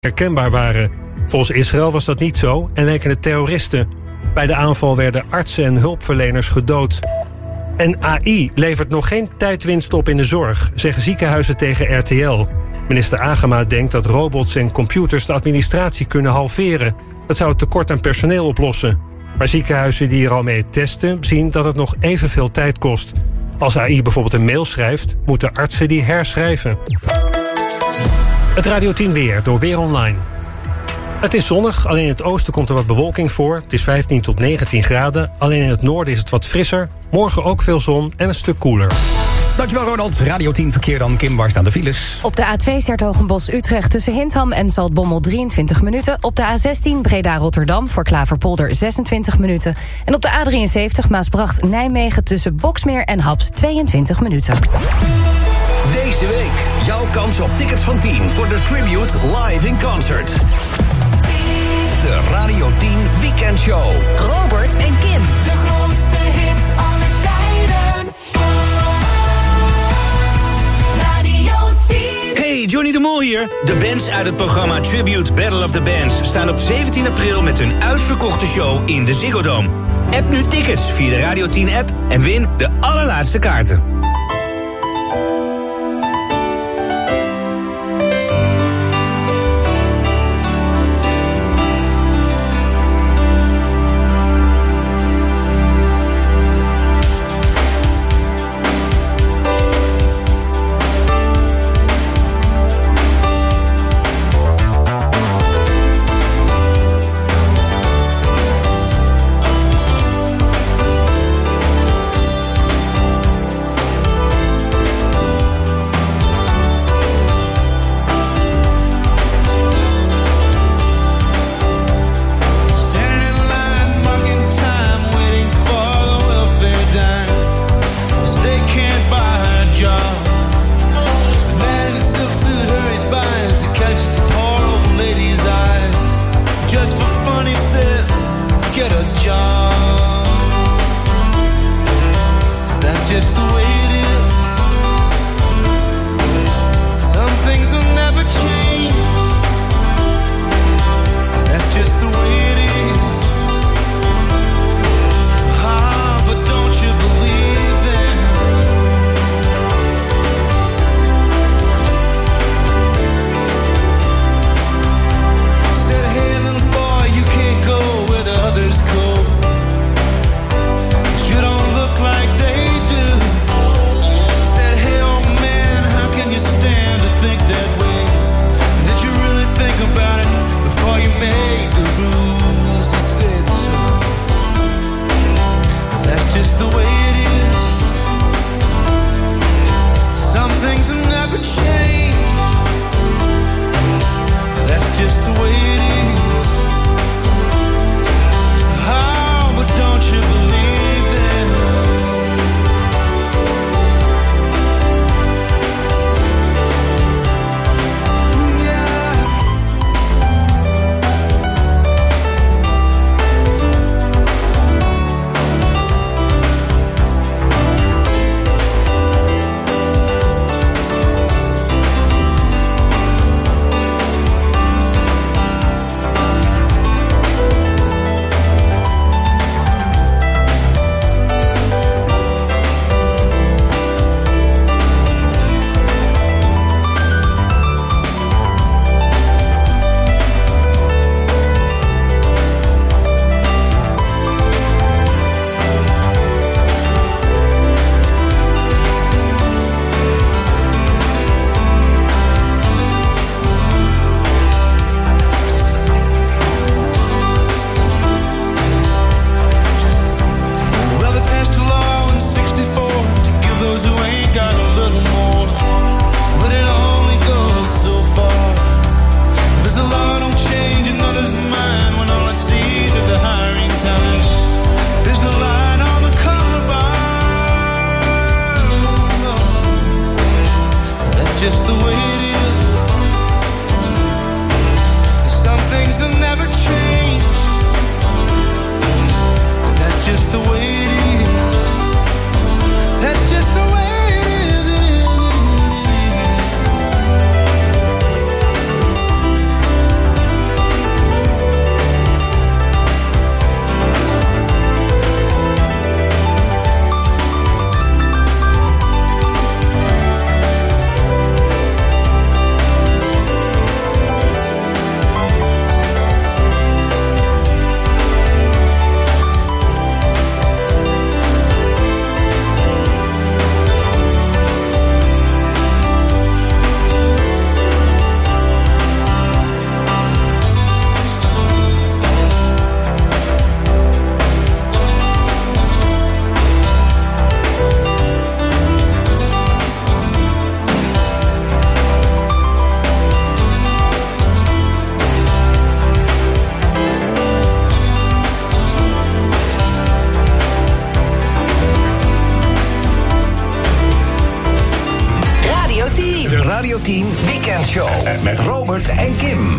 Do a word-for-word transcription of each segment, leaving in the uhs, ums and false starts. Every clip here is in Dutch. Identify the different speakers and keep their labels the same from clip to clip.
Speaker 1: herkenbaar waren. Volgens Israël was dat niet zo en leken het terroristen. Bij de aanval werden artsen en hulpverleners gedood. En A I levert nog geen tijdwinst op in de zorg, zeggen ziekenhuizen tegen R T L. Minister Agema denkt dat robots en computers de administratie kunnen halveren. Dat zou het tekort aan personeel oplossen. Maar ziekenhuizen die er al mee testen zien dat het nog evenveel tijd kost. Als A I bijvoorbeeld een mail schrijft, moeten artsen die herschrijven. Het Radio tien weer door Weer Online. Het is zonnig, alleen in het oosten komt er wat bewolking voor. Het is vijftien tot negentien graden. Alleen in het noorden is het wat frisser. Morgen ook veel zon en een stuk koeler.
Speaker 2: Dankjewel Ronald. Radio tien verkeer dan. Kim, waar staan de files?
Speaker 3: Op de A twee Sertogenbosch-Utrecht tussen Hintham en Zaltbommel drieëntwintig minuten. Op de A zestien Breda-Rotterdam voor Klaverpolder zesentwintig minuten. En op de A drieënzeventig Maasbracht-Nijmegen tussen Boksmeer en Haps tweeëntwintig minuten.
Speaker 4: Deze week jouw kans op tickets van tien voor de Tribute Live in Concert. De Radio tien Weekend Show.
Speaker 3: Robert en Kim.
Speaker 5: De grootste hits aller tijden. Radio tien.
Speaker 6: Hey, Johnny de Mol hier. De bands uit het programma Tribute Battle of the Bands staan op zeventien april met hun uitverkochte show in de Ziggo Dome. App nu tickets via de Radio tien app en win de allerlaatste kaarten.
Speaker 4: tien Weekendshow. Met Robert en Kim.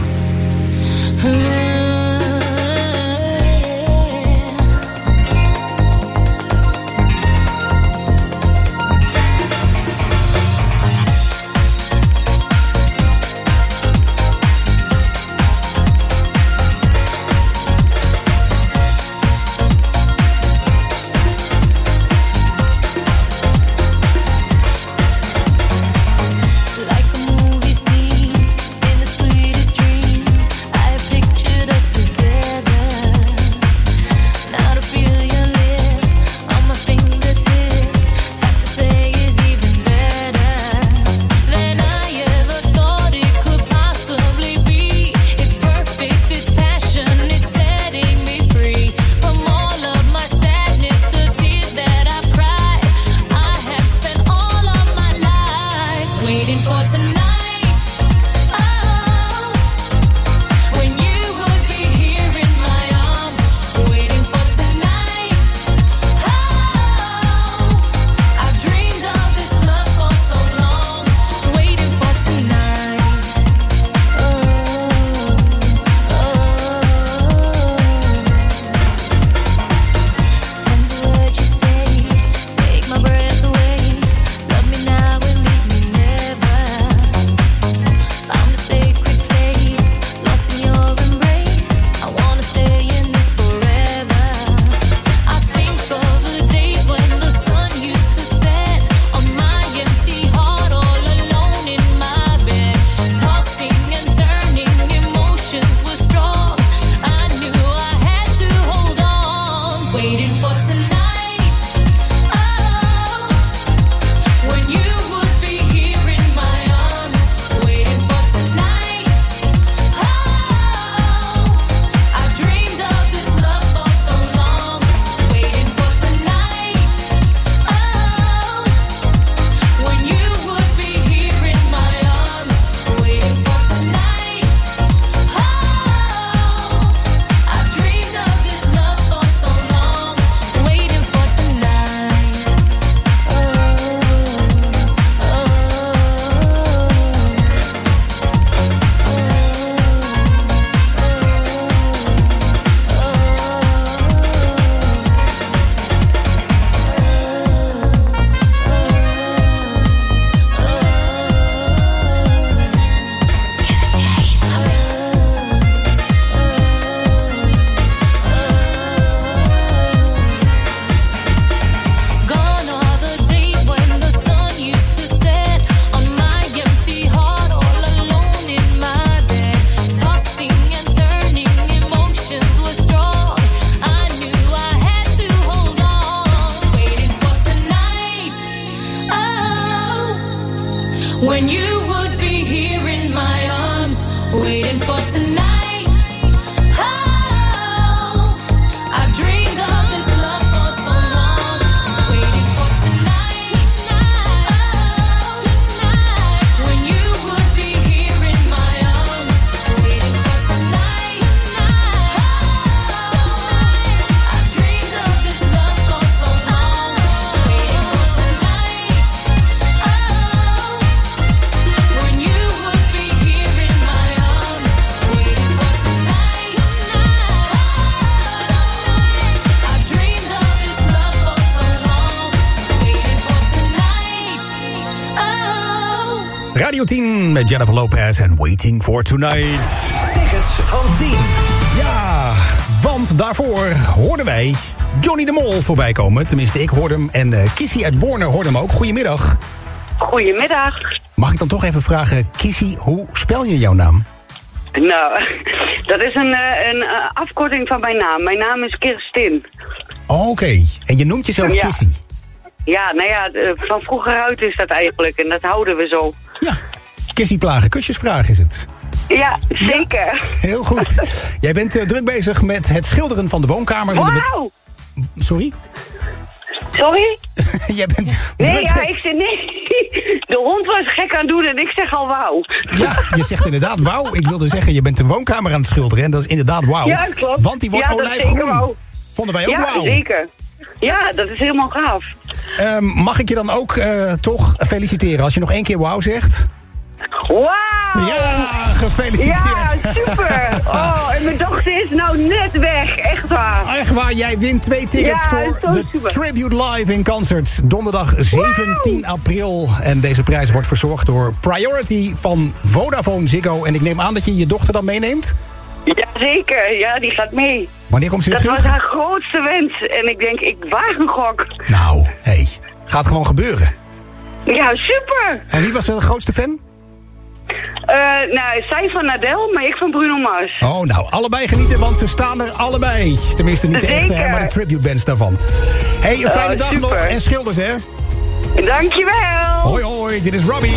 Speaker 5: When you would be here in my arms, waiting for tonight. Oh, I've dreamed of this love for so long, waiting for tonight. Oh, tonight. When you would be here in my arms, waiting for tonight. Oh, I've dreamed of this love for so long, waiting for tonight. Oh, when you would be here in my arms, waiting for tonight. I've dreamed of this love for so long, waiting for tonight. Oh.
Speaker 2: Radio tien met Jennifer Lopez en Waiting for Tonight.
Speaker 4: Tickets van tien.
Speaker 2: Ja, want daarvoor hoorden wij Johnny de Mol voorbij komen. Tenminste, ik hoorde hem en uh, Kissy uit Borne hoorde hem ook. Goedemiddag.
Speaker 7: Goedemiddag.
Speaker 2: Mag ik dan toch even vragen, Kissy, hoe spel je jouw naam?
Speaker 7: Nou, dat is een, eh, een eh, afkorting van mijn naam. Mijn naam is Kirstin.
Speaker 2: Oh, Oké, en je noemt jezelf
Speaker 7: Ja.
Speaker 2: Kissy?
Speaker 7: Ja, nou ja, eh, van vroeger uit is dat eigenlijk. En dat houden we zo.
Speaker 2: Ja, Kissy plagen, kusjesvraag is het.
Speaker 7: Ja, zeker.
Speaker 2: Heel goed. Jij bent uh, druk bezig met het schilderen van de woonkamer. Want we-
Speaker 7: Wauw!
Speaker 2: Sorry?
Speaker 7: Sorry?
Speaker 2: Jij bent
Speaker 7: Nee,
Speaker 2: druk
Speaker 7: ja,
Speaker 2: be-
Speaker 7: ik zeg nee. De hond was gek aan het doen en ik zeg al wauw.
Speaker 2: Ja, je zegt inderdaad wauw. Ik wilde zeggen, je bent de woonkamer aan het schilderen. En dat is inderdaad wauw.
Speaker 7: Ja, klopt.
Speaker 2: Want die wordt
Speaker 7: Ja, dat is zeker
Speaker 2: olijfgroen.
Speaker 7: wauw.
Speaker 2: Vonden wij ook
Speaker 7: Ja,
Speaker 2: wauw.
Speaker 7: zeker. Ja, dat is helemaal gaaf.
Speaker 2: Ehm, mag ik je dan ook eh, toch feliciteren als je nog één keer wauw zegt?
Speaker 7: Wauw!
Speaker 2: Ja, gefeliciteerd.
Speaker 7: Ja, super! Oh, en mijn dochter is nou net weg, echt waar.
Speaker 2: Echt waar, jij wint twee tickets
Speaker 7: Ja,
Speaker 2: voor
Speaker 7: zo
Speaker 2: de
Speaker 7: super.
Speaker 2: Tribute Live in Concert. Donderdag zeventien april. En deze prijs wordt verzorgd door Priority van Vodafone Ziggo. En ik neem aan dat je je dochter dan meeneemt?
Speaker 7: Jazeker, ja, die gaat mee.
Speaker 2: Wanneer komt ze weer
Speaker 7: Dat
Speaker 2: terug?
Speaker 7: was haar grootste wens. En ik denk, ik waag een gok.
Speaker 2: Nou, hé, hey, gaat gewoon gebeuren.
Speaker 7: Ja, super!
Speaker 2: En wie was de grootste fan?
Speaker 7: Eh, nou, zij van Adele, maar ik van Bruno Mars.
Speaker 2: Oh, nou, allebei genieten, want ze staan er allebei. Tenminste, niet de echte, hè,
Speaker 7: Zeker.
Speaker 2: maar de tribute bands daarvan. Hé, hey, een
Speaker 7: Oh,
Speaker 2: fijne dag
Speaker 7: super.
Speaker 2: nog en schilders, hè?
Speaker 7: Dankjewel!
Speaker 2: Hoi, hoi, dit is Robbie.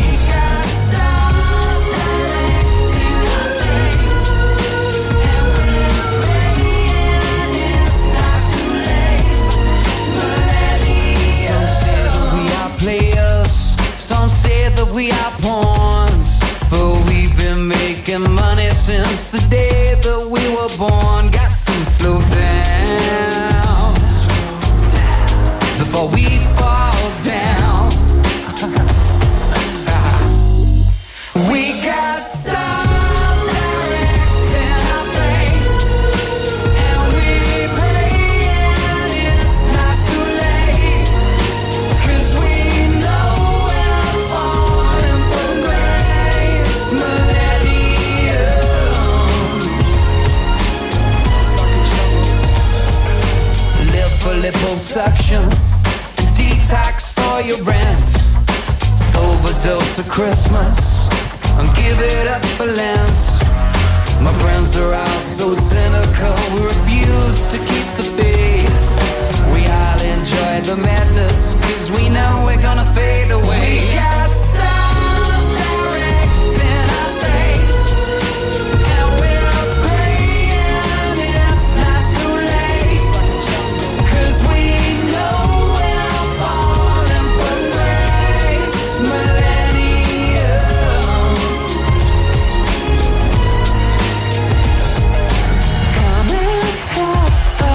Speaker 8: Players, some say that we are pawns, but we've been making money since the day that we were born. Got some slow down before we fall down. We got stars directing our fate, and we praying it's not too late. 'Cause we know we're falling from grace, millennium. Live for liposuction, detox for your rent, overdose of Christmas, and give it up for Lent. My friends are all so cynical, we refuse to keep the faith. We all enjoy the madness, 'cause we know we're gonna fade away. We got stars directing our fate, and we're praying it's not too late. 'Cause we know we're falling from grace, millennium. Coming out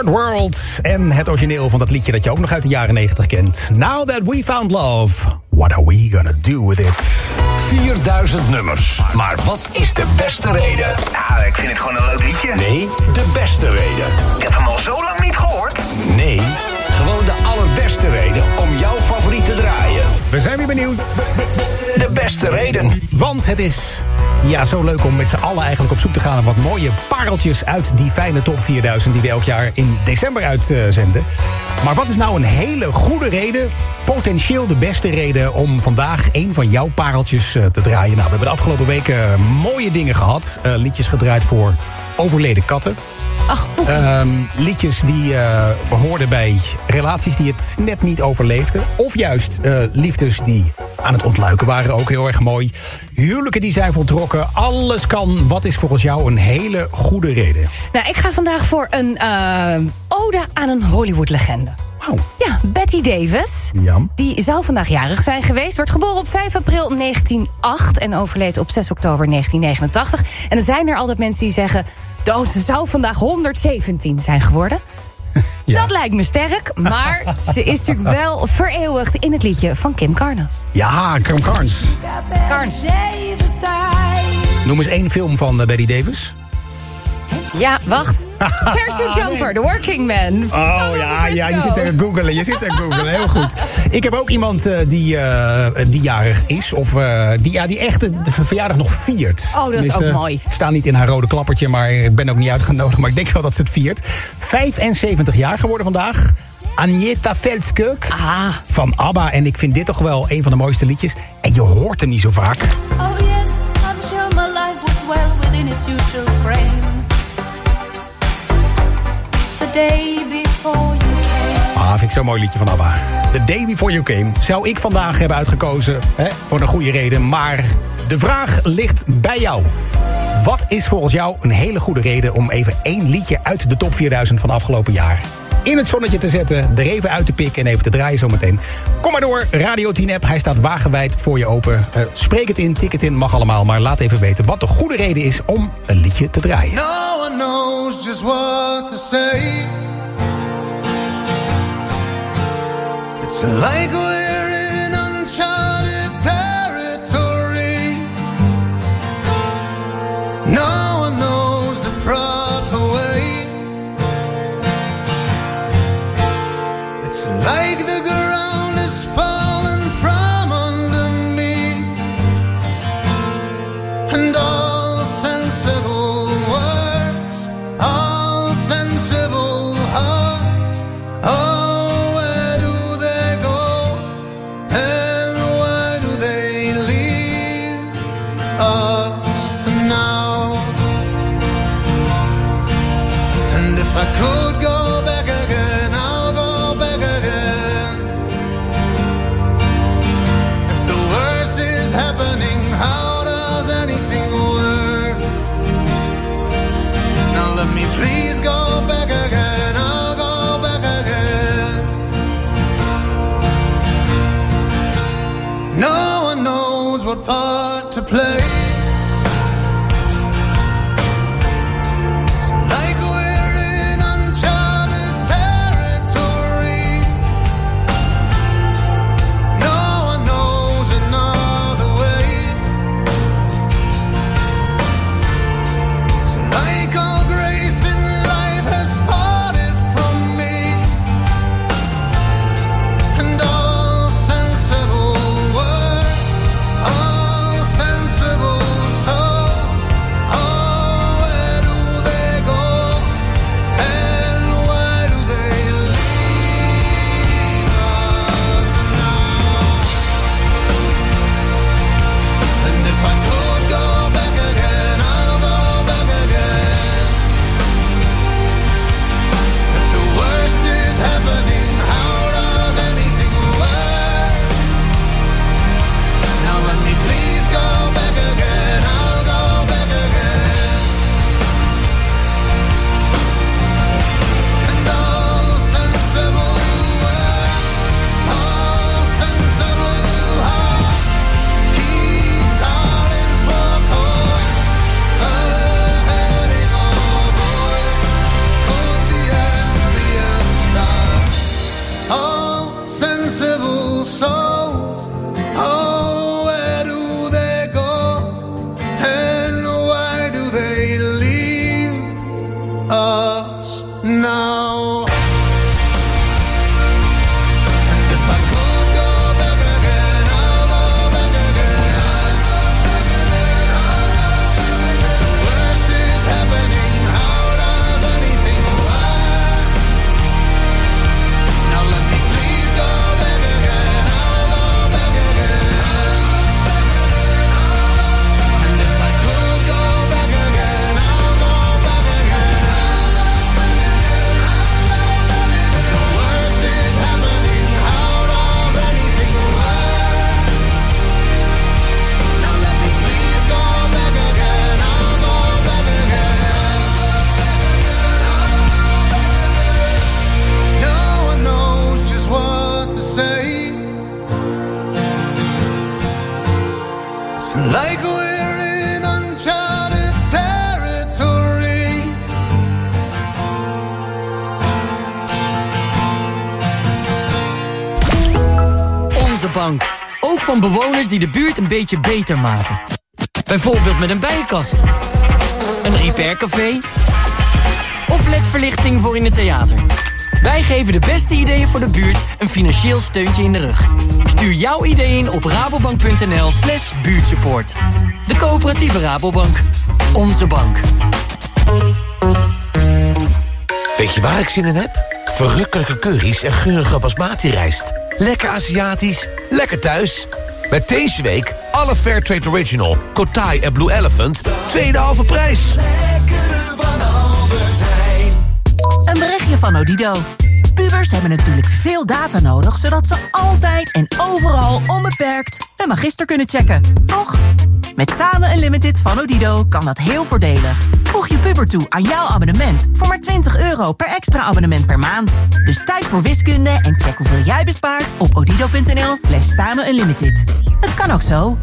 Speaker 2: World. En het origineel van dat liedje dat je ook nog uit de jaren negentig kent. Now that we found love, what are we gonna do with it?
Speaker 4: vierduizend nummers. Maar wat is de beste reden?
Speaker 6: Nou, ik vind het gewoon een leuk liedje.
Speaker 4: Nee, de beste reden.
Speaker 6: Ik heb hem al zo lang niet gehoord.
Speaker 4: Nee, gewoon de allerbeste reden om jouw favoriet te draaien.
Speaker 2: We zijn weer benieuwd.
Speaker 4: De beste reden.
Speaker 2: Want het is ja, zo leuk om met z'n allen eigenlijk op zoek te gaan naar wat mooie pareltjes uit die fijne top vierduizend die we elk jaar in december uitzenden. Maar wat is nou een hele goede reden, potentieel de beste reden om vandaag een van jouw pareltjes te draaien? Nou, we hebben de afgelopen weken mooie dingen gehad. Uh, liedjes gedraaid voor overleden katten.
Speaker 3: Ach,
Speaker 2: um, liedjes die uh, behoorden bij relaties die het net niet overleefden. Of juist uh, liefdes die aan het ontluiken waren, ook heel erg mooi. Huwelijken die zijn voltrokken. Alles kan. Wat is volgens jou een hele goede reden?
Speaker 3: Nou, ik ga vandaag voor een uh, ode aan een Hollywood-legende.
Speaker 2: Wow.
Speaker 3: Ja, Betty Davis.
Speaker 2: Ja.
Speaker 3: Die zou vandaag jarig zijn geweest. Werd geboren op vijf april negentien oh acht en overleed op zes oktober negentien negenentachtig. En er zijn er altijd mensen die zeggen, oh, ze zou vandaag honderdzeventien zijn geworden. Ja. Dat lijkt me sterk, maar ze is natuurlijk wel vereeuwigd in het liedje van Kim Carnes.
Speaker 2: Ja, Kim Carnes.
Speaker 3: Carnes.
Speaker 2: Noem eens één film van uh, Betty Davis.
Speaker 3: Ja, wacht. Parachute Jumper, The Working Man.
Speaker 2: Oh ja, ja, je zit te googelen, je zit te googelen, heel goed. Ik heb ook iemand uh, die, uh, die jarig is, of uh, die, ja, die echt de verjaardag nog viert.
Speaker 3: Oh, dat is ook mooi.
Speaker 2: Ik sta niet in haar rode klappertje, maar ik ben ook niet uitgenodigd, maar ik denk wel dat ze het viert. vijfenzeventig jaar geworden vandaag. Agneta Veldskuk
Speaker 3: ah.
Speaker 2: van ABBA. En ik vind dit toch wel een van de mooiste liedjes. En je hoort hem niet zo vaak.
Speaker 5: Oh yes, I'm sure my life was well within its usual frame. The day before you came.
Speaker 2: Ah, vind ik zo'n mooi liedje van ABBA. The Day Before You Came. Zou ik vandaag hebben uitgekozen, hè, voor een goede reden. Maar de vraag ligt bij jou. Wat is volgens jou een hele goede reden om even één liedje uit de top vierduizend van afgelopen jaar in het zonnetje te zetten, er even uit te pikken en even te draaien zometeen? Kom maar door, Radio tien app, hij staat wagenwijd voor je open. Uh, spreek het in, tik het in, mag allemaal, maar laat even weten wat de goede reden is om een liedje te draaien.
Speaker 9: No one knows just what to say. It's like we're in uncharted territory. No one knows the proper way. It's like the ground is falling from under me, and all sensible words, all sensible hearts, oh, where do they go, and why do they leave us now? And if I could go back again, I'll go back again. If the worst is happening, how does anything work? Now let me please go back again, I'll go back again. No one knows what part to play. It's like we're in uncharted territory. No one knows another way. It's like all grace in life has parted from me, and all sensible words, all sensible us now. And if I could go back again, I'll go back again. The worst is happening, how does anything work? Now let me please go back again, I'll go back again. And if I could go back again, I'll go back again. The worst is happening, how does anything work? Now let me please go back again, I'll go back again. No one knows just what to say. It's like we're in uncharted territory.
Speaker 10: Onze bank. Ook van bewoners die de buurt een beetje beter maken. Bijvoorbeeld met een bijenkast. Een repaircafé. Of L E D-verlichting voor in het theater. Wij geven de beste ideeën voor de buurt een financieel steuntje in de rug. Stuur jouw idee in op rabobank.nl slash buurtsupport. De coöperatieve Rabobank. Onze bank.
Speaker 11: Weet je waar ik zin in heb? Verrukkelijke curry's en geurige basmati rijst. Lekker Aziatisch, lekker thuis. Met deze week alle Fairtrade Original, Kotai en Blue Elephant, tweede halve prijs.
Speaker 12: Een berichtje van Odido. Pubers hebben natuurlijk veel data nodig, zodat ze altijd en overal onbeperkt een magister kunnen checken. Toch? Met Samen Unlimited van Odido kan dat heel voordelig. Voeg je puber toe aan jouw abonnement voor maar twintig euro per extra abonnement per maand. Dus tijd voor wiskunde en check hoeveel jij bespaart op odido.nl slash samen unlimited. Het kan ook zo.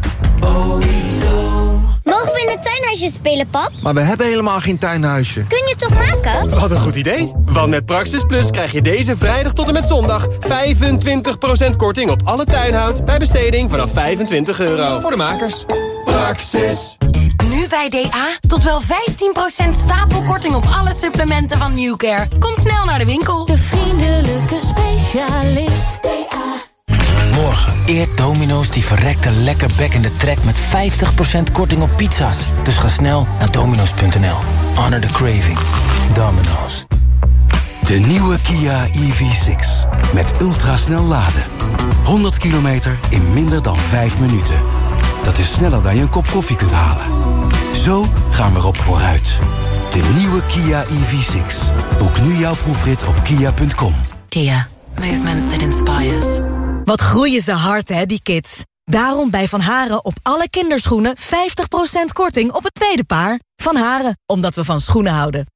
Speaker 13: Mogen we in het tuinhuisje spelen, pap?
Speaker 14: Maar we hebben helemaal geen tuinhuisje.
Speaker 13: Kun je het toch maken?
Speaker 15: Wat een goed idee. Want met Praxis Plus krijg je deze vrijdag tot en met zondag vijfentwintig procent korting op alle tuinhout bij besteding vanaf vijfentwintig euro. Voor de makers. Praxis.
Speaker 16: Nu bij D A tot wel vijftien procent stapelkorting op alle supplementen van Newcare. Kom snel naar de winkel. De vriendelijke specialist D A.
Speaker 11: Morgen eert Domino's die verrekte lekker bekkende trek met vijftig procent korting op pizza's. Dus ga snel naar dominos punt n l. Honor the craving. Domino's.
Speaker 17: De nieuwe Kia E V zes. Met ultrasnel laden. honderd kilometer in minder dan vijf minuten. Dat is sneller dan je een kop koffie kunt halen. Zo gaan we erop vooruit. De nieuwe Kia E V zes. Boek nu jouw proefrit op kia punt com.
Speaker 16: Kia. Movement that inspires.
Speaker 18: Wat groeien ze hard, hè, die kids. Daarom bij Van Haren op alle kinderschoenen vijftig procent korting op het tweede paar. Van Haren, omdat we van schoenen houden.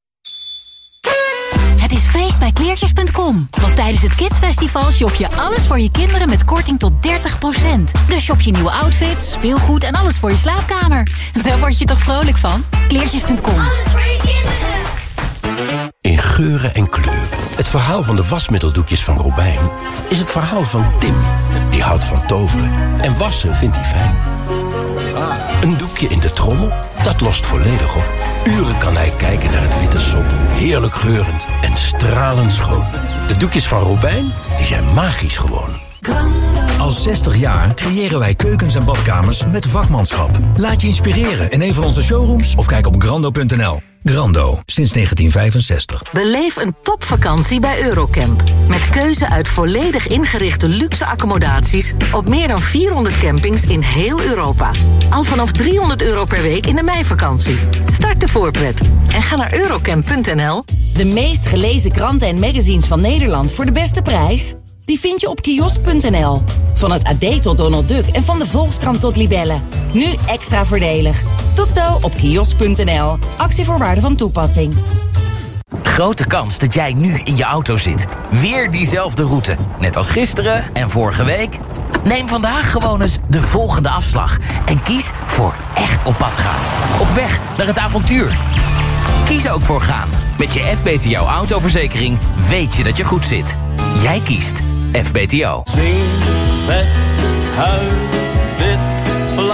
Speaker 16: Het is feest bij kleertjes punt com. Want tijdens het Kidsfestival shop je alles voor je kinderen met korting tot dertig procent. Dus shop je nieuwe outfits, speelgoed en alles voor je slaapkamer. Daar word je toch vrolijk van? kleertjes punt com.
Speaker 13: Alles voor je kinderen.
Speaker 17: In geuren en kleuren. Het verhaal van de wasmiddeldoekjes van Robijn is het verhaal van Tim. Die houdt van toveren en wassen vindt hij fijn. Een doekje in de trommel, dat lost volledig op. Uren kan hij kijken naar het witte sop. Heerlijk geurend en stralend schoon. De doekjes van Robijn, die zijn magisch gewoon.
Speaker 19: Al zestig jaar creëren wij keukens en badkamers met vakmanschap. Laat je inspireren in een van onze showrooms of kijk op grando punt n l. Grando, sinds negentien vijfenzestig.
Speaker 20: Beleef een topvakantie bij Eurocamp. Met keuze uit volledig ingerichte luxe accommodaties op meer dan vierhonderd campings in heel Europa. Al vanaf driehonderd euro per week in de meivakantie. Start de voorpret en ga naar eurocamp punt n l.
Speaker 12: De meest gelezen kranten en magazines van Nederland voor de beste prijs? Die vind je op kiosk punt n l. Van het A D tot Donald Duck en van de Volkskrant tot Libelle. Nu extra voordelig. Tot zo op kiosk punt n l. Actievoorwaarden van toepassing.
Speaker 21: Grote kans dat jij nu in je auto zit. Weer diezelfde route. Net als gisteren en vorige week. Neem vandaag gewoon eens de volgende afslag. En kies voor echt op pad gaan. Op weg naar het avontuur. Kies ook voor gaan. Met je F B T O autoverzekering weet je dat je goed zit. Jij kiest F B T O.
Speaker 9: Zing, vet, huil, wit, blad.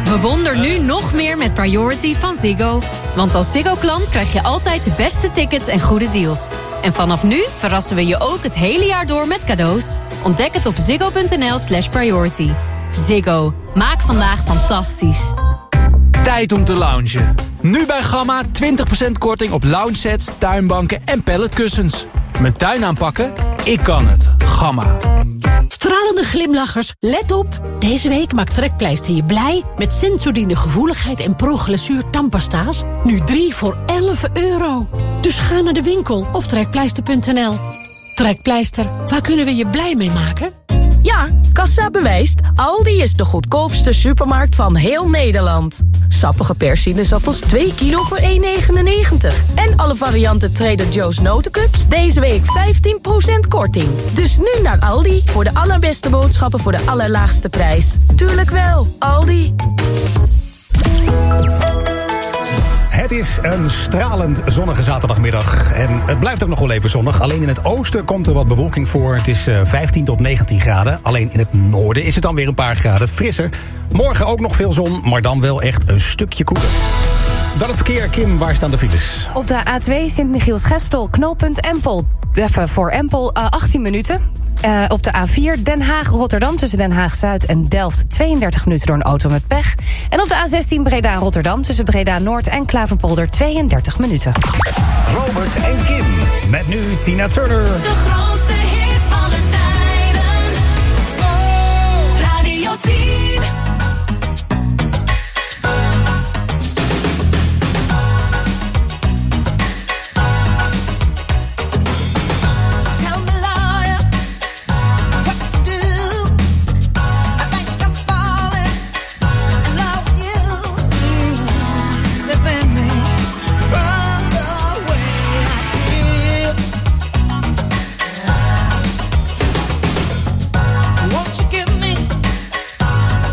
Speaker 1: Bewonder nu nog meer met Priority van Ziggo. Want als Ziggo-klant krijg je altijd de beste tickets en goede deals. En vanaf nu verrassen we je ook het hele jaar door met cadeaus. Ontdek het op ziggo.nl slash priority. Ziggo. Maak vandaag fantastisch.
Speaker 22: Tijd om te loungen. Nu bij Gamma twintig procent korting op loungesets, tuinbanken en palletkussens. Mijn tuin aanpakken? Ik kan het. Gamma.
Speaker 23: Stralende glimlachers, let op! Deze week maakt Trekpleister je blij met Sensodyne gevoeligheid en Pro-Glazuur tandpasta's. Nu drie voor elf euro. Dus ga naar de winkel of trekpleister punt n l. Trekpleister, waar kunnen we je blij mee maken?
Speaker 24: Ja, kassa bewijst. Aldi is de goedkoopste supermarkt van heel Nederland. Sappige persinezappels twee kilo voor één negenennegentig. En alle varianten Trader Joe's notencups deze week vijftien procent korting. Dus nu naar Aldi voor de allerbeste boodschappen voor de allerlaagste prijs. Tuurlijk wel, Aldi.
Speaker 2: Het is een stralend zonnige zaterdagmiddag. En het blijft ook nog wel even zonnig. Alleen in het oosten komt er wat bewolking voor. Het is vijftien tot negentien graden. Alleen in het noorden is het dan weer een paar graden frisser. Morgen ook nog veel zon, maar dan wel echt een stukje koeler. Dan het verkeer. Kim, waar staan de files?
Speaker 3: Op de A twee Sint-Michiels-Gestel, knooppunt Empel. Even voor Empel, uh, achttien minuten. Uh, op de A vier Den Haag-Rotterdam tussen Den Haag-Zuid en Delft... tweeëndertig minuten door een auto met pech. En op de A zestien Breda-Rotterdam tussen Breda-Noord en Klaverpolder... tweeëndertig minuten.
Speaker 4: Robert en Kim.
Speaker 2: Met nu Tina Turner.
Speaker 5: De grootste hits aller tijden. Radio tien.
Speaker 9: Won't you give me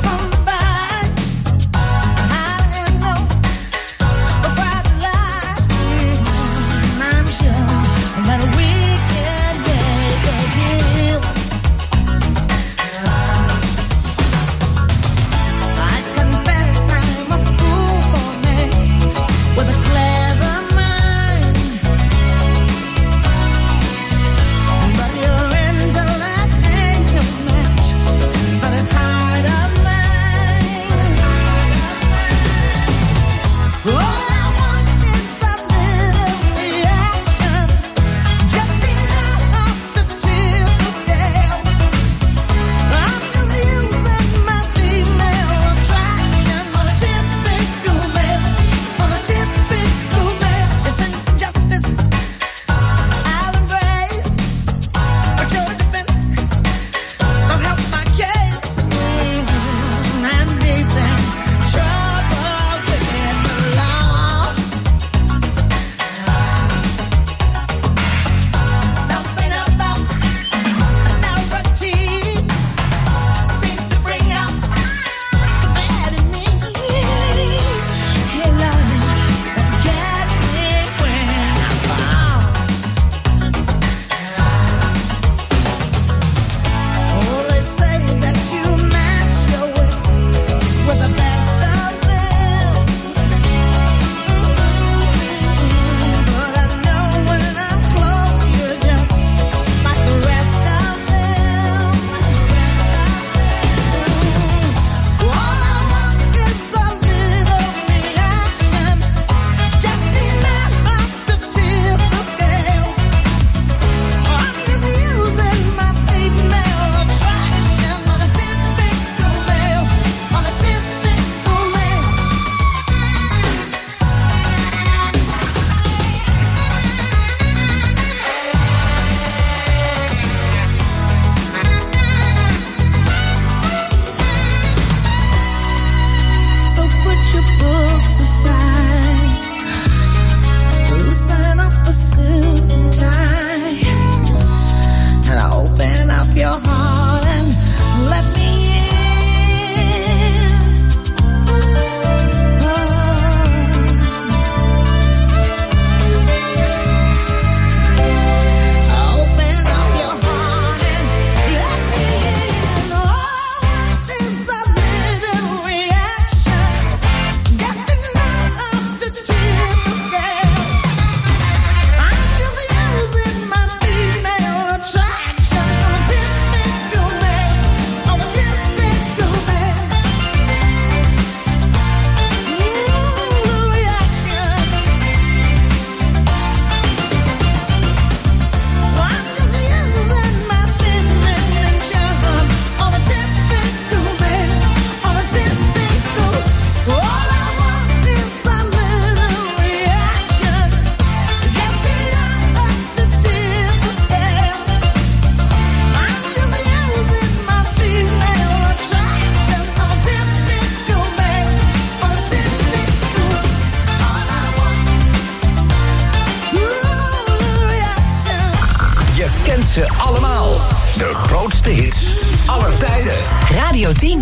Speaker 4: ze allemaal. De grootste hits aller tijden.
Speaker 16: Radio tien.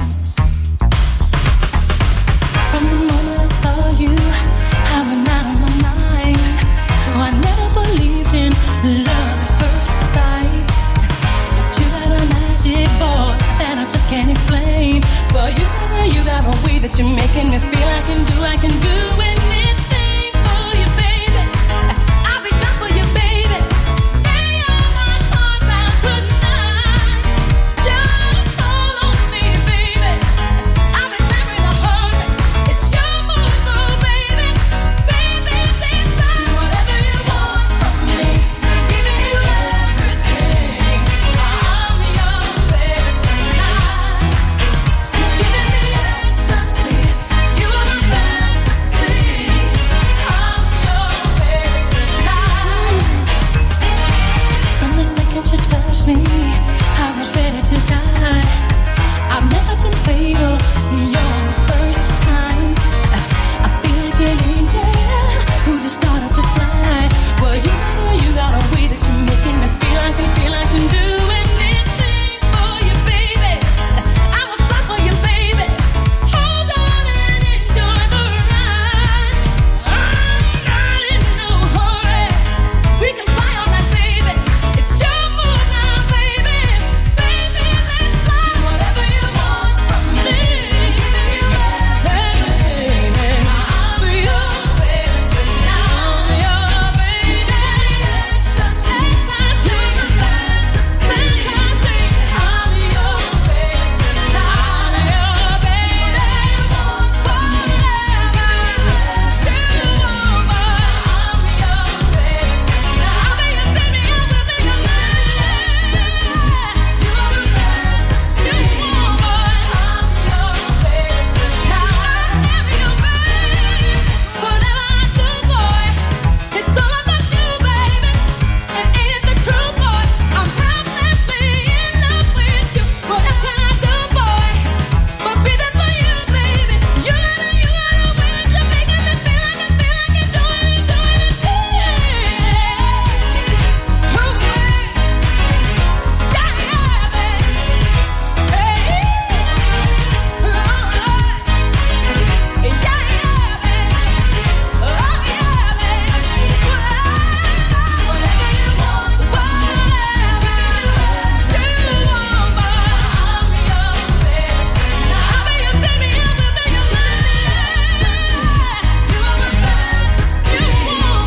Speaker 5: From the moment I saw you, I went out of my mind. No, I never believed in love at first sight. But you got a magic boy that I just can't explain. But you got a, you got a way that you're making me feel I can do, I can do anything for you, baby. I'll be done for you, baby. Lay all my cards out tonight. Just hold on me, baby. I'll be there in a hurry. It's your move, oh baby. Baby, please do whatever you want from me. Giving you everything. I'm your baby tonight. You're giving me ecstasy. You are my fantasy. I'm your baby tonight. From the second you touched me, I was ready to die. I've never been fatal. You're the first time. I feel like an angel who just started to fly. Well, you got a, you got a way that you're making me feel I can feel I can do anything for you, baby. I will fly for you, baby. Hold on and enjoy the ride. I'm not in no hurry. We can fly all night, baby. It's your move now, baby. Baby, let's fly. Whatever you want from me. Giving you everything. I'm your baby tonight. I'm your baby. Ecstasy. You're my fantasy. I'm your baby tonight. I'm your baby. Whatever you want, I'm your baby tonight. I'll be your baby. I will be your man. You are my fantasy. I'm your baby tonight. I'm your baby. Whatever I do, boy, it's all about you, baby. And ain't it the truth, boy? I'm helplessly in love with you. What else can I do, boy, but be there for you, baby? You gotta, you gotta win. You're making me feel like I feel like I do it, do it, do it. Oh, yeah, yeah, baby. Hey, all right. Yeah, yeah, baby. Oh, yeah, baby. Whatever you want, whatever you want, I'm your baby tonight. I'll be your baby, I will be your man. You are my fantasy, I'm your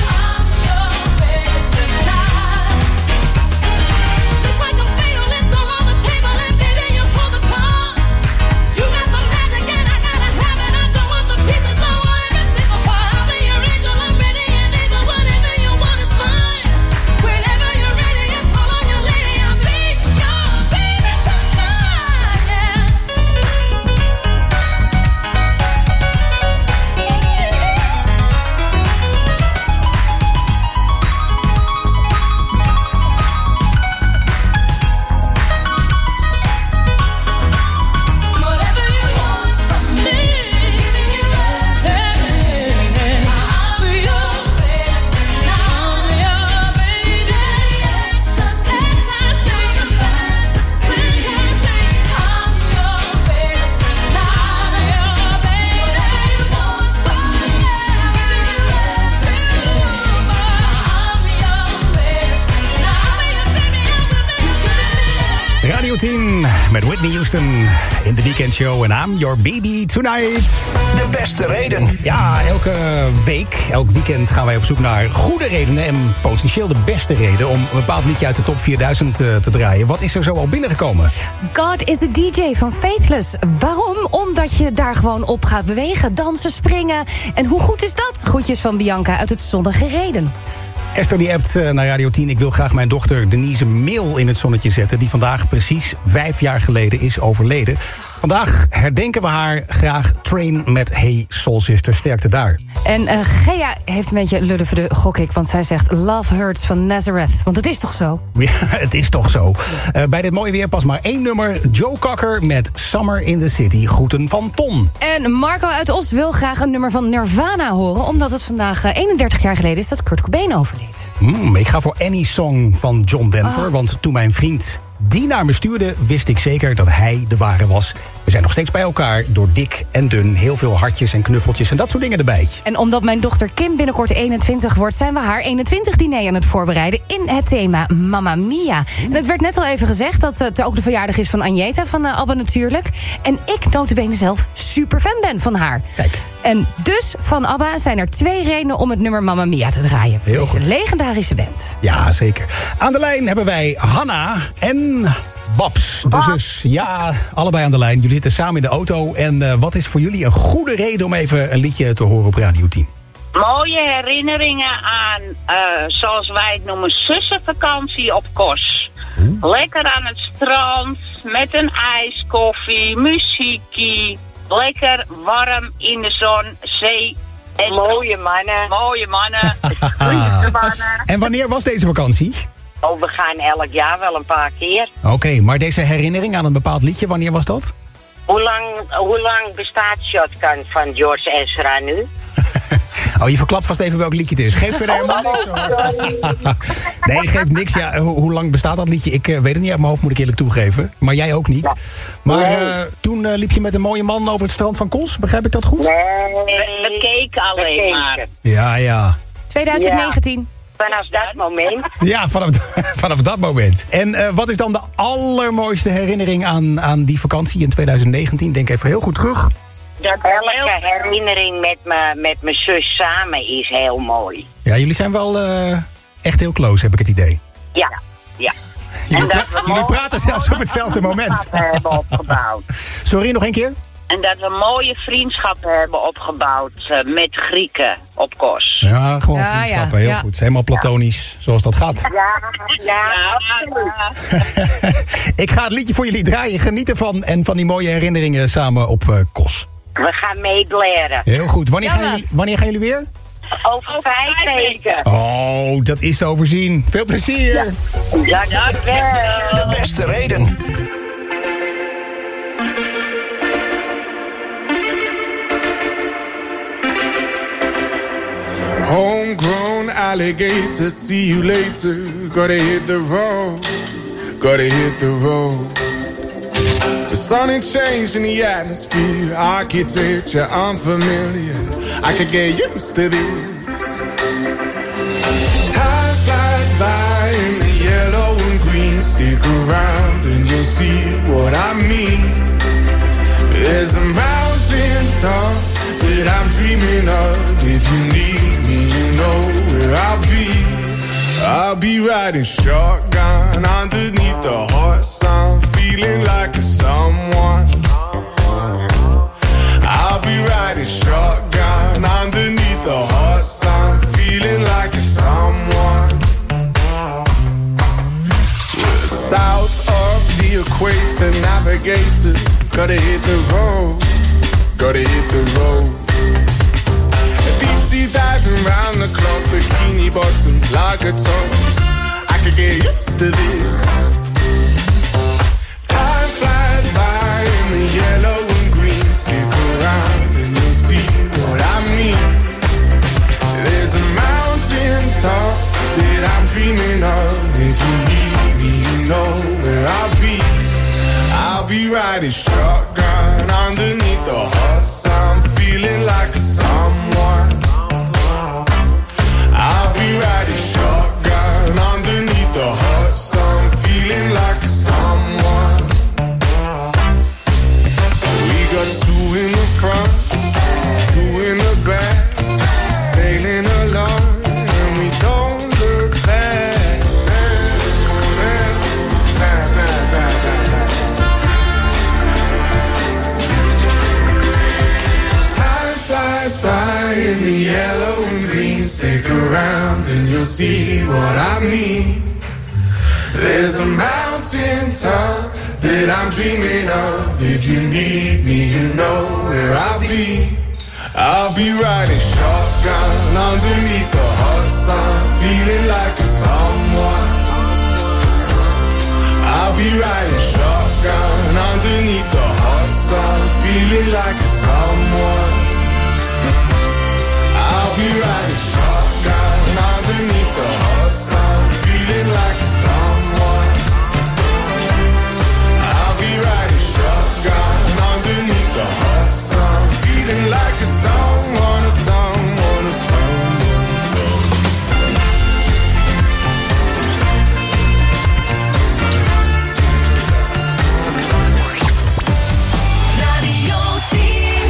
Speaker 5: baby tonight. Just like a fatal list all on the table, and baby, you pull the cards. You got the magic and I gotta have it. I don't want the pieces, I want every single part. I'll be your angel, I'm ready and able. Whatever you want is mine. Whenever you're ready, just call on your lady. I'll be your baby tonight. Whatever you want from me, giving you everything. I'm your baby tonight. I'm your baby. Ecstasy, you're my fantasy. I'm your baby tonight. I'm your baby. Whatever you want from me, giving you everything. I'm your baby tonight. I'm your baby. I will be your baby.
Speaker 2: Radio tien met Whitney Houston in de weekendshow. En I'm your baby tonight.
Speaker 4: De beste reden.
Speaker 2: Ja, elke week, elk weekend gaan wij op zoek naar goede redenen... en potentieel de beste reden om een bepaald liedje uit de top vierduizend uh, te draaien. Wat is er zo al binnengekomen?
Speaker 3: God is a D J van Faithless. Waarom? Omdat je daar gewoon op gaat bewegen, dansen, springen. En hoe goed is dat? Groetjes van Bianca uit het zonnige Rheden.
Speaker 2: Esther die appt uh, naar Radio tien. Ik wil graag mijn dochter Denise Meel in het zonnetje zetten... die vandaag precies vijf jaar geleden is overleden. Vandaag herdenken we haar graag. Train met Hey Soul Sister. Sterkte daar.
Speaker 3: En uh, Gea heeft een beetje lullen voor de gok ik, want zij zegt Love Hurts van Nazareth. Want het is toch zo?
Speaker 2: Ja, het is toch zo. Uh, bij dit mooie weer pas maar één nummer. Joe Cocker met Summer in the City. Groeten van Ton.
Speaker 3: En Marco uit Os wil graag een nummer van Nirvana horen, omdat het vandaag uh, eenendertig jaar geleden is dat Kurt Cobain overleed.
Speaker 2: Mm, ik ga voor Any Song van John Denver.
Speaker 3: Oh.
Speaker 2: Want toen mijn vriend die naar me stuurde, wist ik zeker dat hij de ware was. We zijn nog steeds bij elkaar, door dik en dun. Heel veel hartjes en knuffeltjes en dat soort dingen erbij.
Speaker 3: En omdat mijn dochter Kim binnenkort eenentwintig wordt, zijn we haar eenentwintig-diner aan het voorbereiden in het thema Mamma Mia. En het werd net al even gezegd dat het ook de verjaardag is van Agneta van uh, ABBA natuurlijk. En ik notabene zelf super fan ben van haar.
Speaker 2: Kijk.
Speaker 3: En dus van ABBA zijn er twee redenen om het nummer Mamma Mia te draaien. Voor
Speaker 2: Heel
Speaker 3: deze
Speaker 2: goed.
Speaker 3: legendarische band.
Speaker 2: Ja, zeker. Aan de lijn hebben wij Hanna en Babs. De zus. Ja, allebei aan de lijn. Jullie zitten samen in de auto. En uh, wat is voor jullie een goede reden om even een liedje te horen op Radio tien?
Speaker 6: Mooie herinneringen aan, uh, zoals wij het noemen, zussenvakantie op Kos. Lekker aan het strand, met een ijskoffie, muziekie. Lekker warm in de zon, zee. En mooie mannen. Mooie mannen. Goeie mannen.
Speaker 2: En wanneer was deze vakantie?
Speaker 6: Oh, we gaan elk jaar wel een paar keer.
Speaker 2: Oké, okay, maar deze herinnering aan een bepaald liedje, wanneer was dat?
Speaker 6: Hoe lang, hoe lang bestaat Shotgun van George Ezra nu?
Speaker 2: Oh, je verklapt vast even welk liedje het is. Geef verder helemaal niks hoor. Nee, geeft niks. Ja, ho- hoe lang bestaat dat liedje? Ik uh, weet het niet uit mijn hoofd, moet ik eerlijk toegeven. Maar jij ook niet. Maar uh, toen uh, liep je met een mooie man over het strand van Kos. Begrijp ik dat goed?
Speaker 6: Nee, we, we keken alleen maar.
Speaker 2: Ja, ja.
Speaker 3: twintig negentien.
Speaker 6: Ja, vanaf dat moment.
Speaker 2: Ja, vanaf, vanaf dat moment. En uh, wat is dan de allermooiste herinnering aan, aan die vakantie in twintig negentien? Denk even heel goed terug.
Speaker 6: Dat elke herinnering met mijn met mijn zus samen is heel mooi.
Speaker 2: Ja, jullie zijn wel uh, echt heel close, heb ik het idee.
Speaker 6: Ja, ja.
Speaker 2: Jullie,
Speaker 6: en dat
Speaker 2: pra-
Speaker 6: we
Speaker 2: jullie
Speaker 6: mooie
Speaker 2: praten zelfs op hetzelfde moment.
Speaker 6: hebben opgebouwd.
Speaker 2: Sorry, nog een keer?
Speaker 6: En dat we mooie vriendschappen hebben opgebouwd uh, met Grieken op Kos.
Speaker 2: Ja, gewoon
Speaker 6: Ja,
Speaker 2: vriendschappen.
Speaker 6: ja,
Speaker 2: Heel
Speaker 6: ja.
Speaker 2: goed. Helemaal platonisch, zoals dat gaat.
Speaker 6: Ja, ja, absoluut.
Speaker 2: Ik ga het liedje voor jullie draaien. Geniet ervan en van die mooie herinneringen samen op uh, Kos.
Speaker 6: We gaan meeblaren.
Speaker 2: Heel goed. Wanneer, gaan jullie, wanneer gaan jullie weer?
Speaker 6: Over vijf weken.
Speaker 2: Oh, dat is te overzien. Veel plezier.
Speaker 6: Ja, dankjewel.
Speaker 4: De beste reden.
Speaker 7: Homegrown alligator, see you later. Gotta hit the road, gotta hit the road. The sun ain't changing the atmosphere, architecture unfamiliar. I could get used to this. Time flies by in the yellow and green. Stick around and you'll see what I mean. There's a mountain top that I'm dreaming of. If you need me, you know where I'll be. I'll be riding shotgun underneath the hot sun, feeling like a someone. I'll be riding shotgun underneath the hot sun, feeling like a someone. We're south of the equator, navigator. Gotta hit the road, gotta hit the road. Deep sea diving round the clock, bikini bottoms, lager tops. I could get used to this. Time flies by in the yellow and green. Stick around and you'll see what I mean. There's a mountain top that I'm dreaming of. If you need me, you know where I'll be. I'll be riding shotgun underneath the hot sun, feeling like a someone. I'll be riding shotgun underneath the hot sun, feeling like a someone. We got two in the front, two in the back, sailing along, and we don't look back. Flies by in the yellow and green. Stick around and you'll see what I mean. There's a mountain top that I'm dreaming of. If you need me, you know where I'll be. I'll be riding shotgun underneath the hot sun, feeling like a someone. I'll be riding shotgun underneath the hot sun, feeling like a someone. I'll be riding shotgun underneath the hot sun, feeling like a someone. I'll be riding shotgun underneath the hot sun, feeling like a someone, a someone, a someone, a someone.
Speaker 5: Radio tien.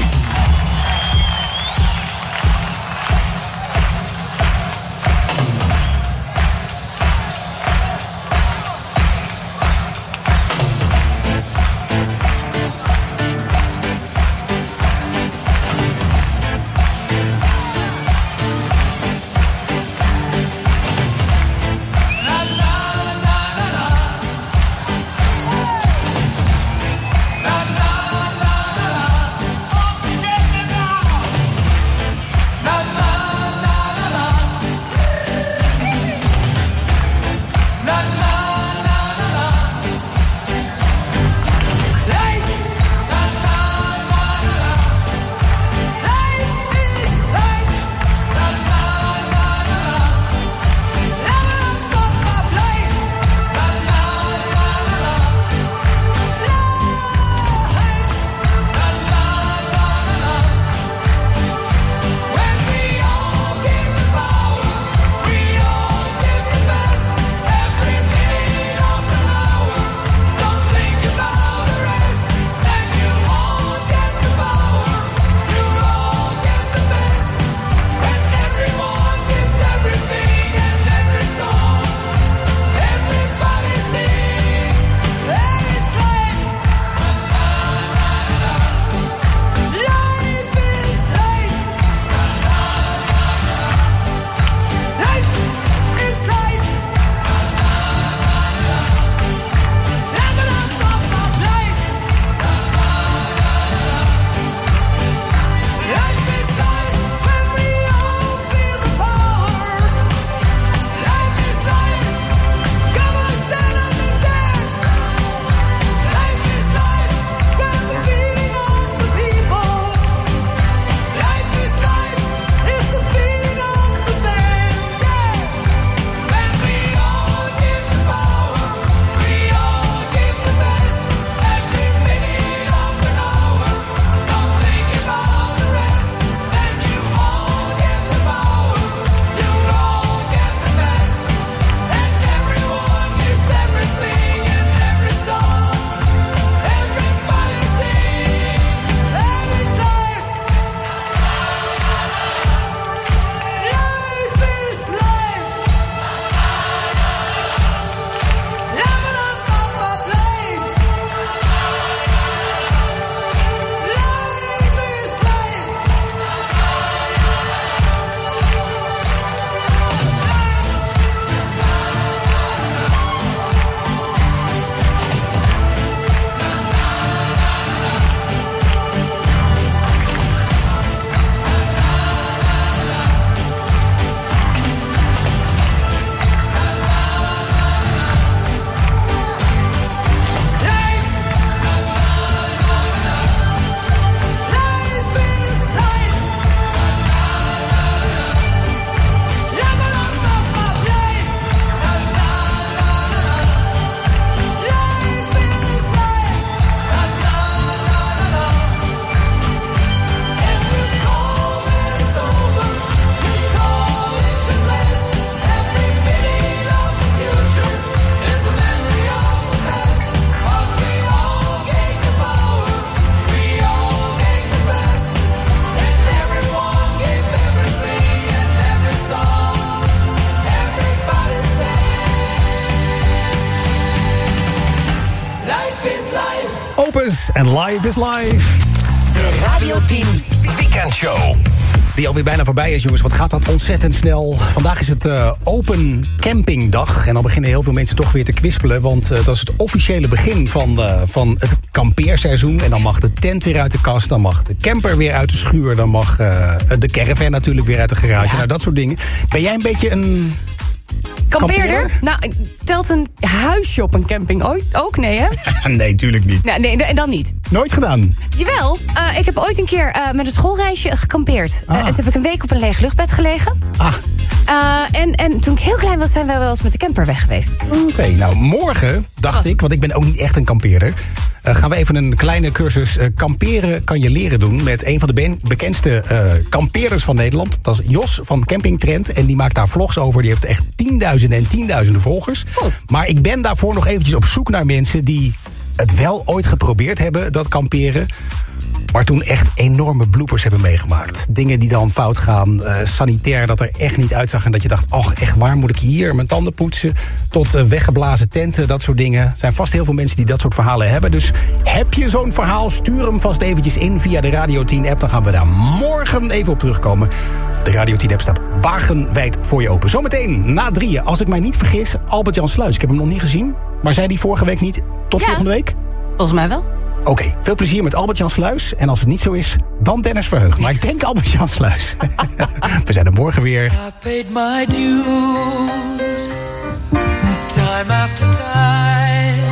Speaker 2: Opus en Live is Live.
Speaker 4: De Radio tien Weekendshow.
Speaker 2: die alweer bijna voorbij is, jongens. Wat gaat dat ontzettend snel. Vandaag is het uh, Open Campingdag. En dan beginnen heel veel mensen toch weer te kwispelen. Want uh, dat is het officiële begin van, uh, van het kampeerseizoen. En dan mag de tent weer uit de kast. Dan mag de camper weer uit de schuur. Dan mag uh, de caravan natuurlijk weer uit de garage. Ja. Nou, dat soort dingen. Ben jij een beetje een...
Speaker 3: Kampeerder?
Speaker 2: Kampeerder?
Speaker 3: Nou, telt een huisje op een camping ooit ook? Nee, hè?
Speaker 2: Nee, tuurlijk niet.
Speaker 3: Nou, nee, en dan niet.
Speaker 2: Nooit gedaan?
Speaker 3: Jawel, uh, ik heb ooit een keer uh, met een schoolreisje gekampeerd.
Speaker 2: Ah.
Speaker 3: Uh, en toen heb ik een week op een leeg luchtbed gelegen.
Speaker 2: Ah.
Speaker 3: Uh, en, en toen ik heel klein was, zijn wij wel eens met de camper weg geweest.
Speaker 2: Oké, okay, nou morgen dacht ik, want ik ben ook niet echt een kampeerder... Uh, gaan we even een kleine cursus uh, kamperen kan je leren doen... met een van de ben- bekendste uh, kampeerders van Nederland. Dat is Jos van Camping Trend. En die maakt daar vlogs over. Die heeft echt tienduizenden en tienduizenden volgers. Oh. Maar ik ben daarvoor nog eventjes op zoek naar mensen... die het wel ooit geprobeerd hebben, dat kamperen... maar toen echt enorme bloopers hebben meegemaakt. Dingen die dan fout gaan, uh, sanitair, dat er echt niet uitzag... en dat je dacht, ach, echt, waar moet ik hier mijn tanden poetsen... tot uh, weggeblazen tenten, dat soort dingen. Er zijn vast heel veel mensen die dat soort verhalen hebben. Dus heb je zo'n verhaal, stuur hem vast eventjes in via de Radio tien app. Dan gaan we daar morgen even op terugkomen. De Radio tien app staat wagenwijd voor je open. Zometeen, na drieën, als ik mij niet vergis, Albert-Jan Sluis. Ik heb hem nog niet gezien, maar zei die vorige week niet tot
Speaker 3: ja,
Speaker 2: volgende week?
Speaker 3: Volgens mij wel.
Speaker 2: Oké, okay, veel plezier met Albert-Jan Sluis. En als het niet zo is, dan Dennis Verheugd. Maar ik denk Albert-Jan Sluis. We zijn er morgen weer.
Speaker 5: I paid my dues, time after time.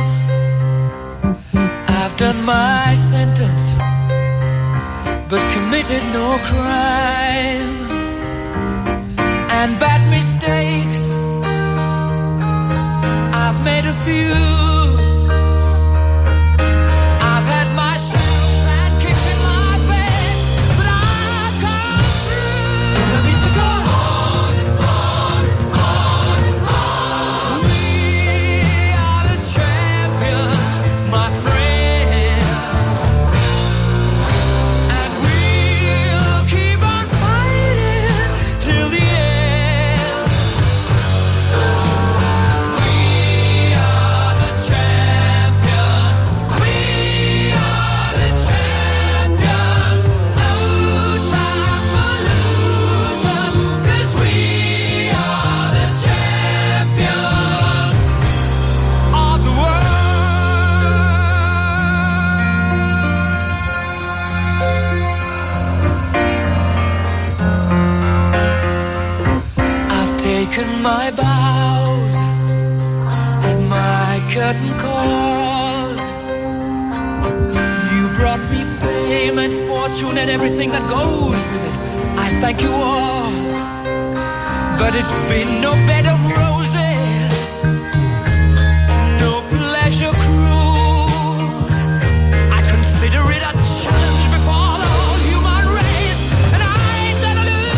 Speaker 5: I've done my sentence, but committed no crime. And bad mistakes, I've made a few. My bows and my curtain calls. You brought me fame and fortune and everything that goes with it. I thank you all, but it's been no bed of roses, no pleasure cruise. I consider it a challenge before the whole human race, and I ain't gonna lose.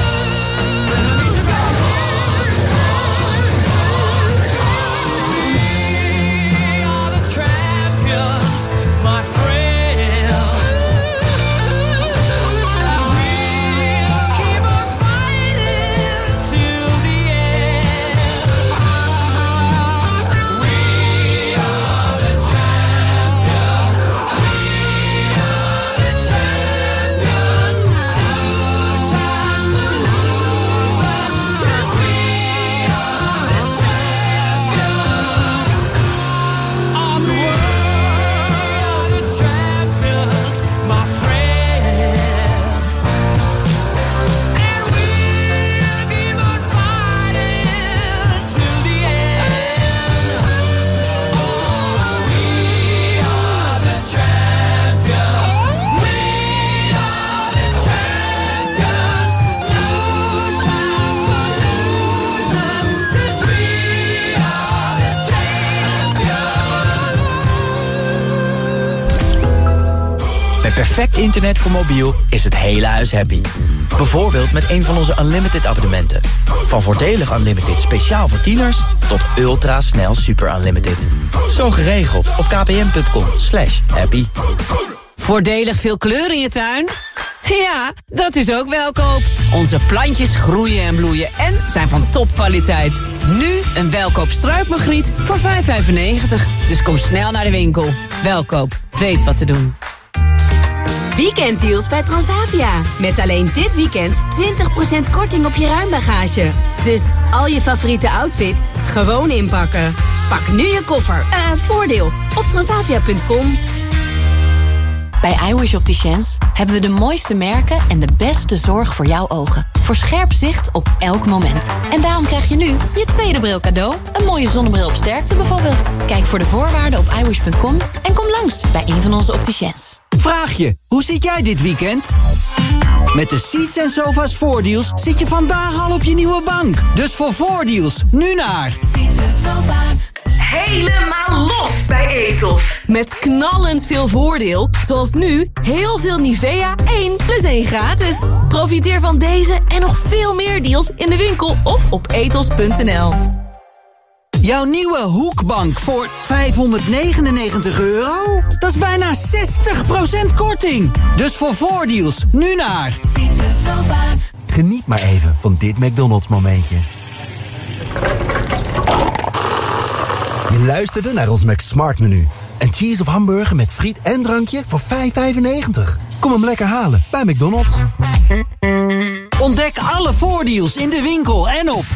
Speaker 8: Perfect internet voor mobiel is het hele huis happy. Bijvoorbeeld met een van onze Unlimited abonnementen. Van voordelig Unlimited speciaal voor tieners tot ultra snel super Unlimited. Zo geregeld op kpn.com slash happy.
Speaker 10: Voordelig veel kleur in je tuin? Ja, dat is ook Welkoop. Onze plantjes groeien en bloeien en zijn van topkwaliteit. Nu een Welkoop struikmagriet voor vijf vijfennegentig. Dus kom snel naar de winkel. Welkoop, weet wat te doen.
Speaker 1: Weekenddeals bij Transavia. Met alleen dit weekend twintig procent korting op je ruimbagage. Dus al je favoriete outfits gewoon inpakken. Pak nu je koffer. Uh, voordeel op transavia punt com.
Speaker 16: Bij iWish Opticians hebben we de mooiste merken en de beste zorg voor jouw ogen. Voor scherp zicht op elk moment. En daarom krijg je nu je tweede bril cadeau. Een mooie zonnebril op sterkte bijvoorbeeld. Kijk voor de voorwaarden op iWish punt com en kom langs bij een van onze opticians.
Speaker 11: Vraag je, hoe zit jij dit weekend? Met de Seats en Sofa's voordeals zit je vandaag al op je nieuwe bank. Dus voor voordeals, nu naar
Speaker 10: Helemaal los bij Ethos. Met knallend veel voordeel. Zoals nu, heel veel Nivea één plus één gratis. Profiteer van deze en nog veel meer deals in de winkel of op ethos punt n l.
Speaker 11: Jouw nieuwe hoekbank voor vijfhonderdnegenennegentig euro? Dat is bijna zestig procent korting. Dus voor voordeals, nu naar
Speaker 14: Geniet maar even van dit McDonald's momentje. Je luisterde naar ons McSmart menu. Een cheese of hamburger met friet en drankje voor vijf vijfennegentig. Kom hem lekker halen bij McDonald's.
Speaker 11: Ontdek alle voordeals in de winkel en op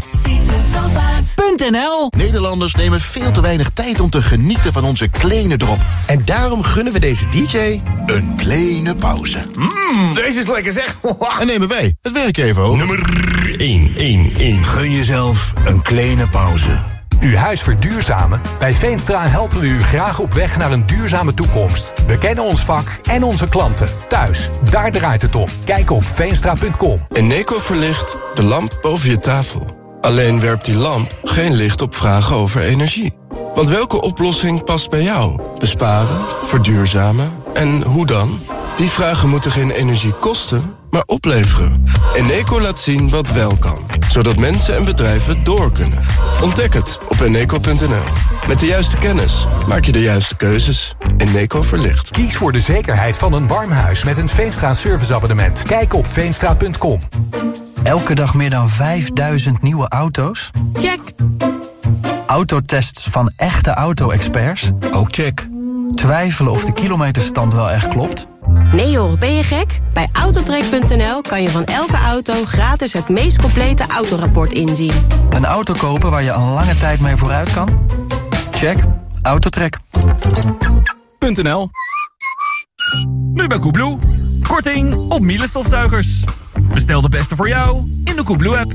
Speaker 11: .nl.
Speaker 15: Nederlanders nemen veel te weinig tijd om te genieten van onze kleine drop. En daarom gunnen we deze D J een kleine pauze.
Speaker 18: Mmm, deze is lekker zeg.
Speaker 15: En nemen wij het werk even over.
Speaker 17: Nummer één, één, één.
Speaker 19: Gun jezelf een kleine pauze. Uw huis verduurzamen? Bij Veenstra helpen we u graag op weg naar een duurzame toekomst. We kennen ons vak en onze klanten. Thuis, daar draait het om. Kijk op veenstra punt com.
Speaker 25: Eneco verlicht de lamp boven je tafel. Alleen werpt die lamp geen licht op vragen over energie. Want welke oplossing past bij jou? Besparen, verduurzamen en hoe dan? Die vragen moeten geen energie kosten, maar opleveren. Eneco laat zien wat wel kan, zodat mensen en bedrijven door kunnen. Ontdek het op eneco punt n l. Met de juiste kennis maak je de juiste keuzes. Eneco verlicht.
Speaker 19: Kies voor de zekerheid van een warm huis met een Veenstra serviceabonnement. Kijk op veenstra punt com.
Speaker 26: Elke dag meer dan vijfduizend nieuwe auto's?
Speaker 24: Check.
Speaker 26: Autotests van echte auto-experts? Ook check. Twijfelen of de kilometerstand wel echt klopt?
Speaker 24: Nee joh, ben je gek? Bij autotrek punt n l kan je van elke auto gratis het meest complete autorapport inzien.
Speaker 26: Een auto kopen waar je al lange tijd mee vooruit kan? Check. Autotrek.
Speaker 27: .nl. Nu bij Koebloe. Korting op Miele stofzuigers. Bestel de beste voor jou in de Koebloe-app.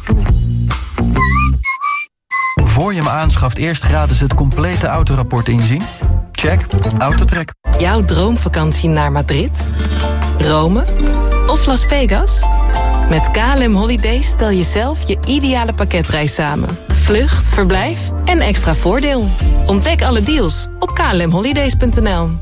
Speaker 26: Voor je hem aanschaft eerst gratis het complete autorapport inzien? Check. Autotrek.
Speaker 20: Jouw droomvakantie naar Madrid, Rome of Las Vegas? Met K L M Holidays stel je zelf je ideale pakketreis samen. Vlucht, verblijf en extra voordeel. Ontdek alle deals op k l m holidays punt n l.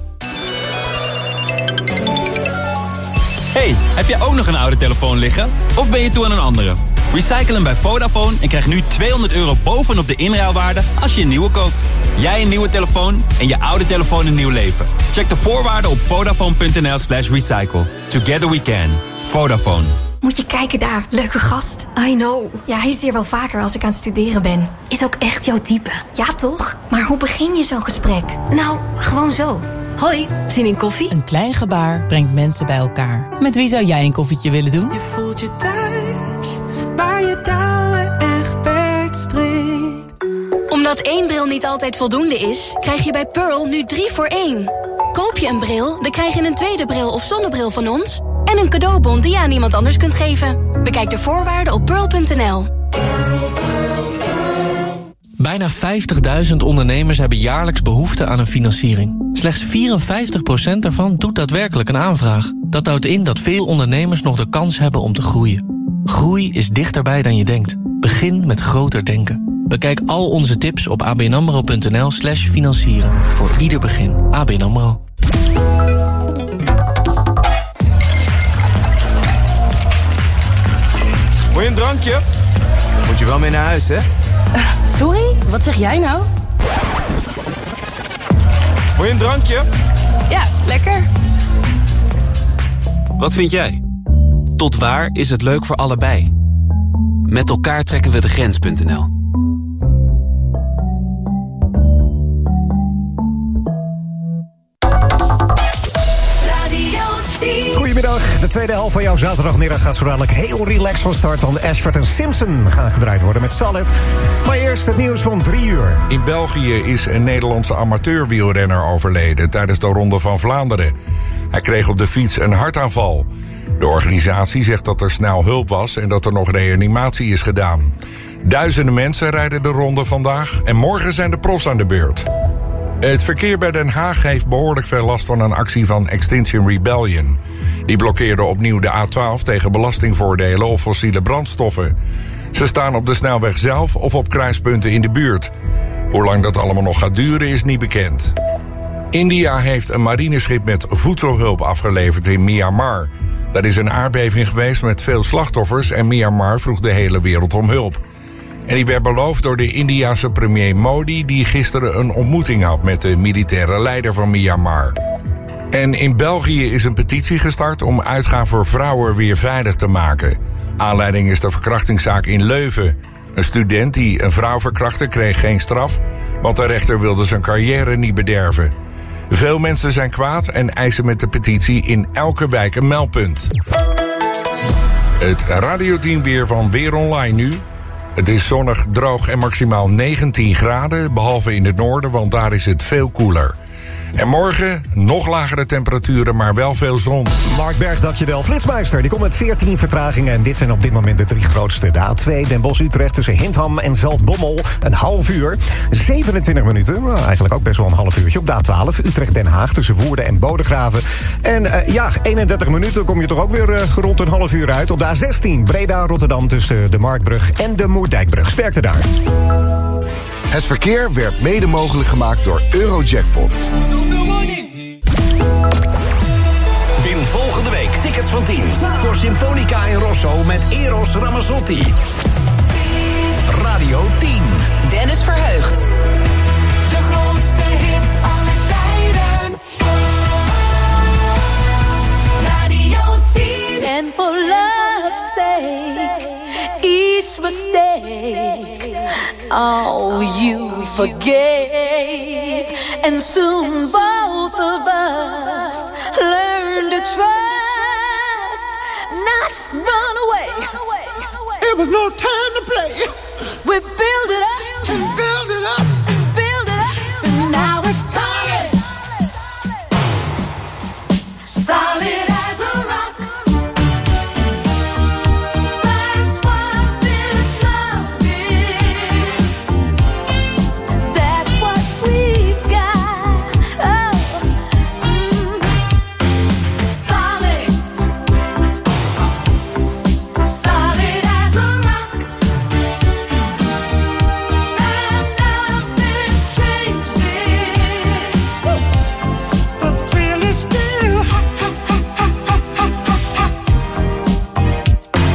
Speaker 27: Hey, heb jij ook nog een oude telefoon liggen? Of ben je toe aan een andere? Recycle hem bij Vodafone en krijg nu tweehonderd euro bovenop de inruilwaarde als je een nieuwe koopt. Jij een nieuwe telefoon en je oude telefoon een nieuw leven. Check de voorwaarden op vodafone punt n l slash recycle. Together we can. Vodafone.
Speaker 28: Moet je kijken daar, leuke gast. I know. Ja, hij is hier wel vaker als ik aan het studeren ben. Is ook echt jouw type. Ja, toch? Maar hoe begin je zo'n gesprek? Nou, gewoon zo. Hoi, zin in koffie?
Speaker 29: Een klein gebaar brengt mensen bij elkaar. Met wie zou jij een koffietje willen doen?
Speaker 30: Je voelt je thuis, waar je touwen echt strikt.
Speaker 24: Omdat één bril niet altijd voldoende is, krijg je bij Pearl nu drie voor één. Koop je een bril, dan krijg je een tweede bril of zonnebril van ons en een cadeaubon die je aan iemand anders kunt geven. Bekijk de voorwaarden op pearl punt n l.
Speaker 31: Bijna vijftigduizend ondernemers hebben jaarlijks behoefte aan een financiering. Slechts vierenvijftig procent daarvan doet daadwerkelijk een aanvraag. Dat houdt in dat veel ondernemers nog de kans hebben om te groeien. Groei is dichterbij dan je denkt. Begin met groter denken. Bekijk al onze tips op abnamro punt n l slash financieren. Voor ieder begin. A B N AMRO.
Speaker 32: Wil je een drankje? Moet je wel mee naar huis, hè?
Speaker 24: Uh, sorry? Wat zeg jij nou?
Speaker 32: Wil je een drankje?
Speaker 24: Ja, lekker.
Speaker 33: Wat vind jij? Tot waar is het leuk voor allebei? Met elkaar trekken we de grens punt n l.
Speaker 5: Radio tien.
Speaker 1: tweede helft van jouw zaterdagmiddag gaat zo dadelijk heel relaxed van start. Want Ashford en Simpson gaan gedraaid worden met Salad. Maar eerst het nieuws van drie uur.
Speaker 2: In België is een Nederlandse amateurwielrenner overleden tijdens de Ronde van Vlaanderen. Hij kreeg op de fiets een hartaanval. De organisatie zegt dat er snel hulp was en dat er nog reanimatie is gedaan. Duizenden mensen rijden de ronde vandaag en morgen zijn de profs aan de beurt. Het verkeer bij Den Haag heeft behoorlijk veel last van een actie van Extinction Rebellion. Die blokkeerde opnieuw de A twaalf tegen belastingvoordelen of fossiele brandstoffen. Ze staan op de snelweg zelf of op kruispunten in de buurt. Hoe lang dat allemaal nog gaat duren is niet bekend. India heeft een marineschip met voedselhulp afgeleverd in Myanmar. Dat is een aardbeving geweest met veel slachtoffers en Myanmar vroeg de hele wereld om hulp. En die werd beloofd door de Indiase premier Modi, die gisteren een ontmoeting had met de militaire leider van Myanmar. En in België is een petitie gestart om uitgaan voor vrouwen weer veilig te maken. Aanleiding is de verkrachtingszaak in Leuven. Een student die een vrouw verkrachtte kreeg geen straf, want de rechter wilde zijn carrière niet bederven. Veel mensen zijn kwaad en eisen met de petitie in elke wijk een meldpunt. Het radioteam weer van Weer Online nu. Het is zonnig, droog en maximaal negentien graden, behalve in het noorden, want daar is het veel koeler. En morgen nog lagere temperaturen, maar wel veel zon.
Speaker 1: Mark Berg, dankjewel. Flitsmeister, die komt met veertien vertragingen. En dit zijn op dit moment de drie grootste. De A twee, Den Bosch-Utrecht tussen Hindham en Zaltbommel. Een half uur. zevenentwintig minuten, nou, eigenlijk ook best wel een half uurtje. Op de A twaalf, Utrecht-Den Haag tussen Woerden en Bodegraven. En uh, ja, eenendertig minuten kom je toch ook weer uh, rond een half uur uit. Op de A zestien, Breda-Rotterdam tussen de Marktbrug en de Moerdijkbrug. Sterkte daar.
Speaker 15: Het verkeer werd mede mogelijk gemaakt door Eurojackpot.
Speaker 3: Win volgende week tickets van tien voor Symfonica in Rosso met Eros Ramazzotti. Radio tien.
Speaker 16: Dennis Verheugd.
Speaker 5: De grootste hits aller tijden. Radio tien.
Speaker 4: And for love's sake, each mistake, oh, you forgave. And soon both of us learn to trust, not run away.
Speaker 3: It was no time to play.
Speaker 4: We build it up.